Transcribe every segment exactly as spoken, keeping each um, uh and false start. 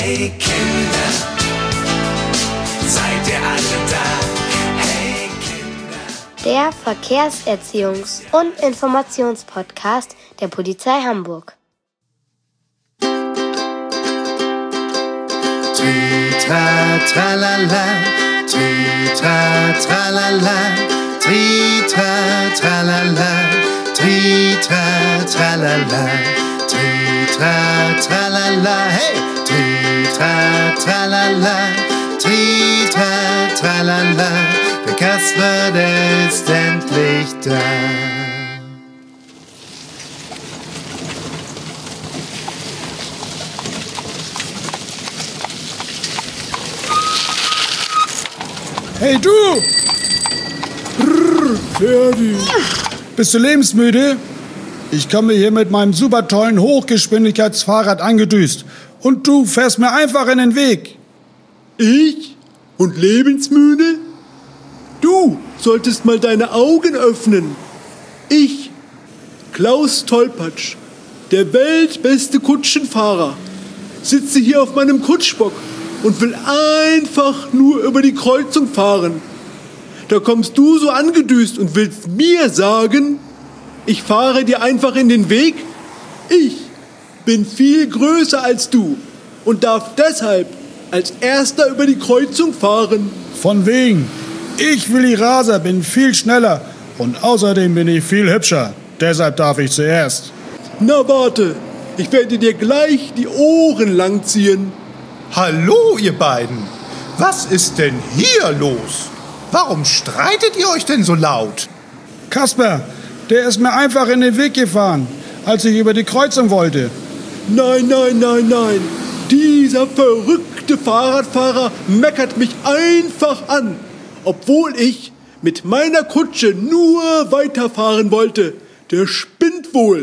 Hey Kinder, seid ihr alle da? Hey Kinder. Der Verkehrserziehungs- und Informationspodcast der Polizei Hamburg. Tri-tra, tralala, tri-tra, tralala, tri-tra, tralala, tri-tra, tralala, tri-tra, tralala, hey! Tri-tra, tralala, tri-tra, tralala, der Kasper, der ist endlich da. Hey du! Brrr, Ferdi. Bist du lebensmüde? Ich komme hier mit meinem super tollen Hochgeschwindigkeitsfahrrad angedüst. Und du fährst mir einfach in den Weg. Ich? Und lebensmüde? Du solltest mal deine Augen öffnen. Ich, Klaus Tollpatsch, der weltbeste Kutschenfahrer, sitze hier auf meinem Kutschbock und will einfach nur über die Kreuzung fahren. Da kommst du so angedüst und willst mir sagen, ich fahre dir einfach in den Weg? Ich bin viel größer als du und darf deshalb als Erster über die Kreuzung fahren. Von wegen. Ich, Willi Raser, bin viel schneller und außerdem bin ich viel hübscher. Deshalb darf ich zuerst. Na warte, ich werde dir gleich die Ohren langziehen. Hallo, ihr beiden. Was ist denn hier los? Warum streitet ihr euch denn so laut? Kasper, der ist mir einfach in den Weg gefahren, als ich über die Kreuzung wollte. Nein, nein, nein, nein. Dieser verrückte Fahrradfahrer meckert mich einfach an, obwohl ich mit meiner Kutsche nur weiterfahren wollte. Der spinnt wohl.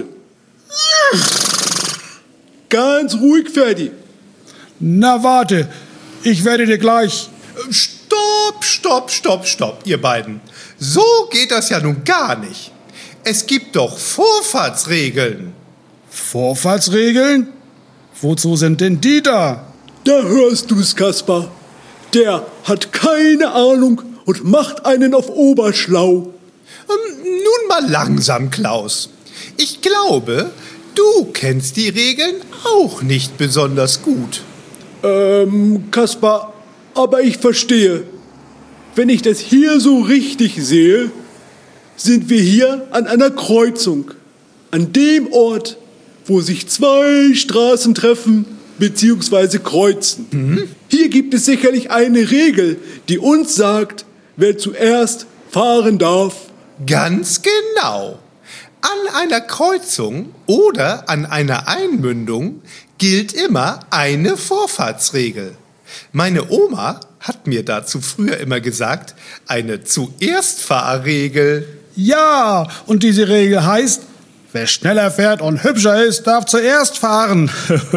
Ganz ruhig, Ferdi. Na warte, ich werde dir gleich... Stopp, stopp, stopp, stopp, ihr beiden. So geht das ja nun gar nicht. Es gibt doch Vorfahrtsregeln. Vorfahrtsregeln? Wozu sind denn die da? Da hörst du's, Kasper. Der hat keine Ahnung und macht einen auf Oberschlau. Ähm, nun mal langsam, Klaus. Ich glaube, du kennst die Regeln auch nicht besonders gut. Ähm, Kasper, aber ich verstehe. Wenn ich das hier so richtig sehe, sind wir hier an einer Kreuzung. An dem Ort, wo sich zwei Straßen treffen bzw. kreuzen. Mhm. Hier gibt es sicherlich eine Regel, die uns sagt, wer zuerst fahren darf. Ganz genau. An einer Kreuzung oder an einer Einmündung gilt immer eine Vorfahrtsregel. Meine Oma hat mir dazu früher immer gesagt, eine Zuerstfahrregel. Ja, und diese Regel heißt, wer schneller fährt und hübscher ist, darf zuerst fahren.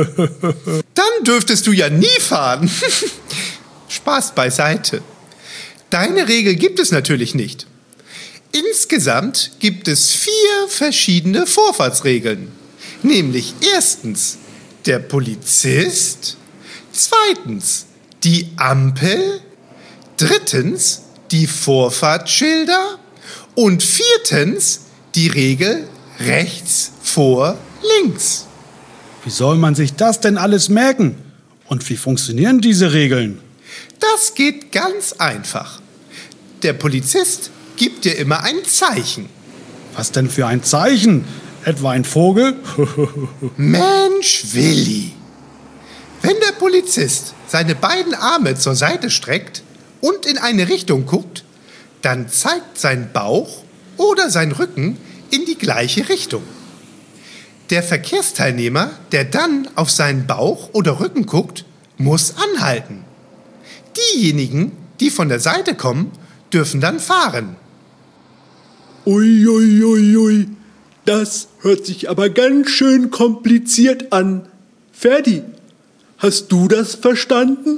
Dann dürftest du ja nie fahren. Spaß beiseite. Deine Regel gibt es natürlich nicht. Insgesamt gibt es vier verschiedene Vorfahrtsregeln. Nämlich erstens der Polizist, zweitens die Ampel, drittens die Vorfahrtsschilder und viertens die Regel rechts vor links. Wie soll man sich das denn alles merken? Und wie funktionieren diese Regeln? Das geht ganz einfach. Der Polizist gibt dir immer ein Zeichen. Was denn für ein Zeichen? Etwa ein Vogel? Mensch, Willi. Wenn der Polizist seine beiden Arme zur Seite streckt und in eine Richtung guckt, dann zeigt sein Bauch oder sein Rücken in die gleiche Richtung. Der Verkehrsteilnehmer, der dann auf seinen Bauch oder Rücken guckt, muss anhalten. Diejenigen, die von der Seite kommen, dürfen dann fahren. Ui, ui, ui, ui. Das hört sich aber ganz schön kompliziert an. Ferdi, hast du das verstanden?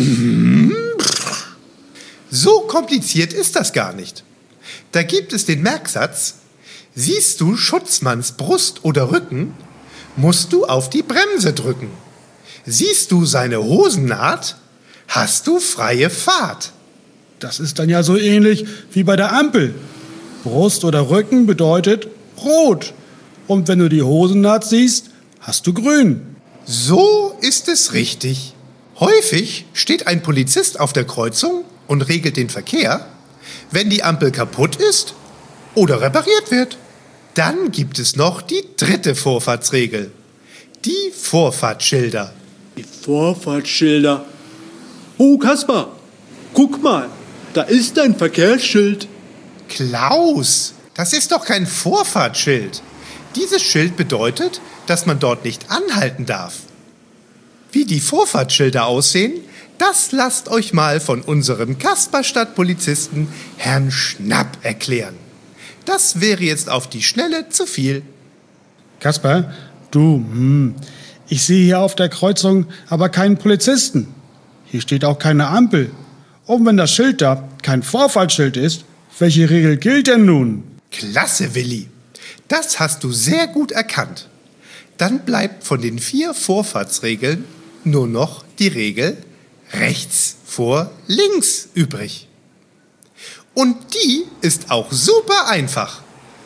So kompliziert ist das gar nicht. Da gibt es den Merksatz: Siehst du Schutzmanns Brust oder Rücken, musst du auf die Bremse drücken. Siehst du seine Hosennaht? Hast du freie Fahrt. Das ist dann ja so ähnlich wie bei der Ampel. Brust oder Rücken bedeutet rot. Und wenn du die Hosennaht siehst, hast du grün. So ist es richtig. Häufig steht ein Polizist auf der Kreuzung und regelt den Verkehr, wenn die Ampel kaputt ist oder repariert wird. Dann gibt es noch die dritte Vorfahrtsregel. Die Vorfahrtsschilder. Die Vorfahrtsschilder. Oh, Kaspar, guck mal, da ist ein Verkehrsschild. Klaus, das ist doch kein Vorfahrtsschild. Dieses Schild bedeutet, dass man dort nicht anhalten darf. Wie die Vorfahrtsschilder aussehen, das lasst euch mal von unserem Kasperstadt-Polizisten Herrn Schnapp erklären. Das wäre jetzt auf die Schnelle zu viel. Kaspar, du, hm, ich sehe hier auf der Kreuzung aber keinen Polizisten. Hier steht auch keine Ampel. Und wenn das Schild da kein Vorfahrtsschild ist, welche Regel gilt denn nun? Klasse, Willi. Das hast du sehr gut erkannt. Dann bleibt von den vier Vorfahrtsregeln nur noch die Regel rechts vor links übrig. Und die ist auch super einfach.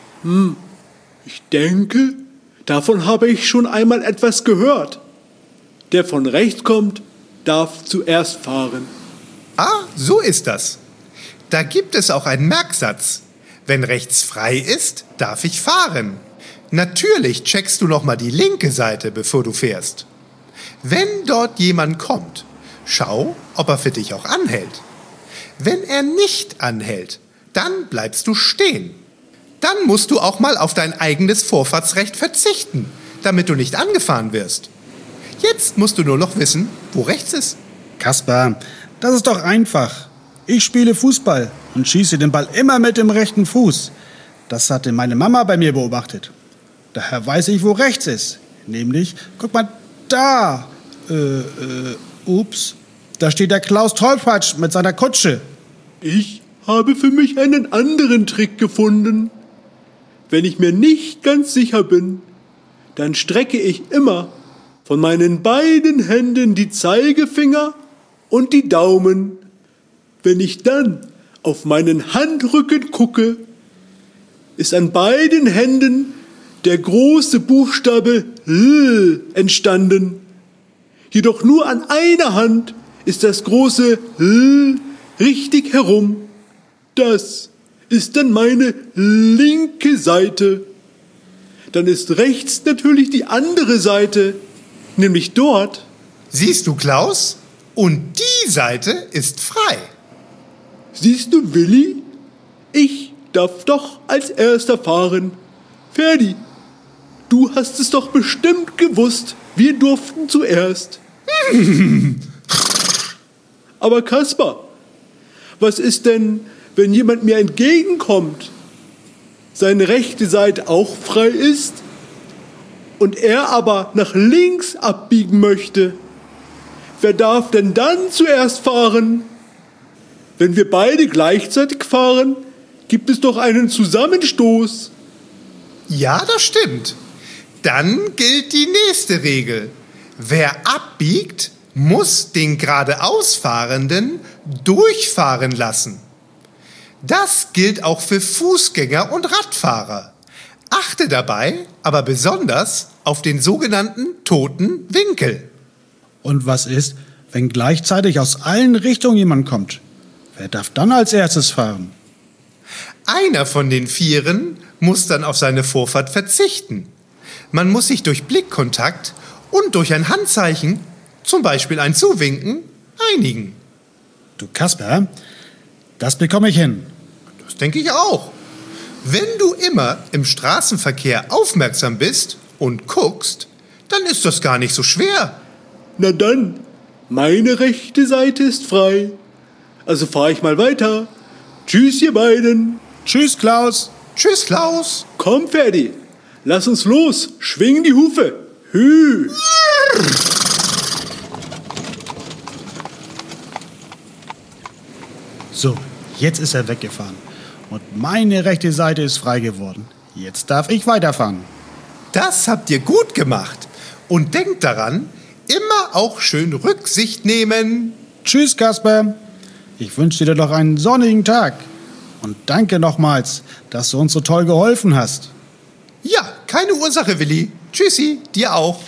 Ich denke, davon habe ich schon einmal etwas gehört. Der von rechts kommt, darf zuerst fahren. Ah, so ist das. Da gibt es auch einen Merksatz. Wenn rechts frei ist, darf ich fahren. Natürlich checkst du noch mal die linke Seite, bevor du fährst. Wenn dort jemand kommt, schau, ob er für dich auch anhält. Wenn er nicht anhält, dann bleibst du stehen. Dann musst du auch mal auf dein eigenes Vorfahrtsrecht verzichten, damit du nicht angefahren wirst. Jetzt musst du nur noch wissen, wo rechts ist. Kaspar, das ist doch einfach. Ich spiele Fußball und schieße den Ball immer mit dem rechten Fuß. Das hatte meine Mama bei mir beobachtet. Daher weiß ich, wo rechts ist. Nämlich, guck mal, da. Äh, äh, ups. Da steht der Klaus Tollpatsch mit seiner Kutsche. Ich habe für mich einen anderen Trick gefunden. Wenn ich mir nicht ganz sicher bin, dann strecke ich immer von meinen beiden Händen die Zeigefinger und die Daumen. Wenn ich dann auf meinen Handrücken gucke, ist an beiden Händen der große Buchstabe L entstanden. Jedoch nur an einer Hand ist das große L richtig herum. Das ist dann meine linke Seite. Dann ist rechts natürlich die andere Seite, nämlich dort. Siehst du, Klaus? Und die Seite ist frei. Siehst du, Willi? Ich darf doch als Erster fahren. Ferdi, du hast es doch bestimmt gewusst. Wir durften zuerst. Aber Kaspar, was ist denn, wenn jemand mir entgegenkommt, seine rechte Seite auch frei ist und er aber nach links abbiegen möchte? Wer darf denn dann zuerst fahren? Wenn wir beide gleichzeitig fahren, gibt es doch einen Zusammenstoß. Ja, das stimmt. Dann gilt die nächste Regel. Wer abbiegt, muss den geradeausfahrenden durchfahren lassen. Das gilt auch für Fußgänger und Radfahrer. Achte dabei aber besonders auf den sogenannten toten Winkel. Und was ist, wenn gleichzeitig aus allen Richtungen jemand kommt? Wer darf dann als erstes fahren? Einer von den Vieren muss dann auf seine Vorfahrt verzichten. Man muss sich durch Blickkontakt und durch ein Handzeichen, zum Beispiel ein Zuwinken, einigen. Du Kaspar, das bekomme ich hin. Das denke ich auch. Wenn du immer im Straßenverkehr aufmerksam bist und guckst, dann ist das gar nicht so schwer. Na dann, meine rechte Seite ist frei. Also fahre ich mal weiter. Tschüss, ihr beiden. Tschüss, Klaus. Tschüss, Klaus. Komm, Ferdi. Lass uns los. Schwing die Hufe. Hü. So, jetzt ist er weggefahren. Und meine rechte Seite ist frei geworden. Jetzt darf ich weiterfahren. Das habt ihr gut gemacht. Und denkt daran, immer auch schön Rücksicht nehmen. Tschüss, Kasper. Ich wünsche dir doch einen sonnigen Tag. Und danke nochmals, dass du uns so toll geholfen hast. Ja, keine Ursache, Willi. Tschüssi, dir auch.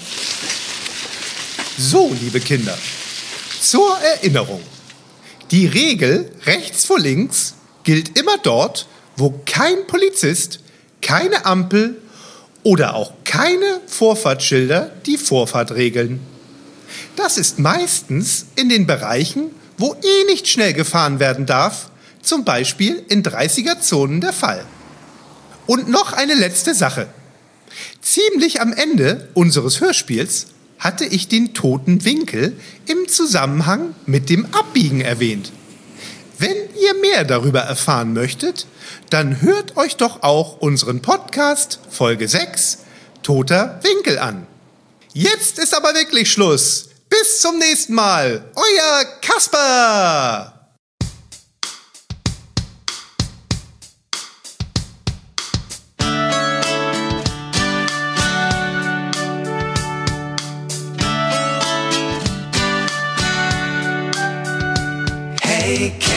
So, liebe Kinder, zur Erinnerung. Die Regel rechts vor links gilt immer dort, wo kein Polizist, keine Ampel oder auch keine Vorfahrtsschilder die Vorfahrt regeln. Das ist meistens in den Bereichen, wo eh nicht schnell gefahren werden darf, zum Beispiel in dreißiger-Zonen der Fall. Und noch eine letzte Sache. Ziemlich am Ende unseres Hörspiels hatte ich den toten Winkel im Zusammenhang mit dem Abbiegen erwähnt. Wenn ihr mehr darüber erfahren möchtet, dann hört euch doch auch unseren Podcast Folge sechs Toter Winkel an. Jetzt ist aber wirklich Schluss. Bis zum nächsten Mal. Euer Kasper. Hey,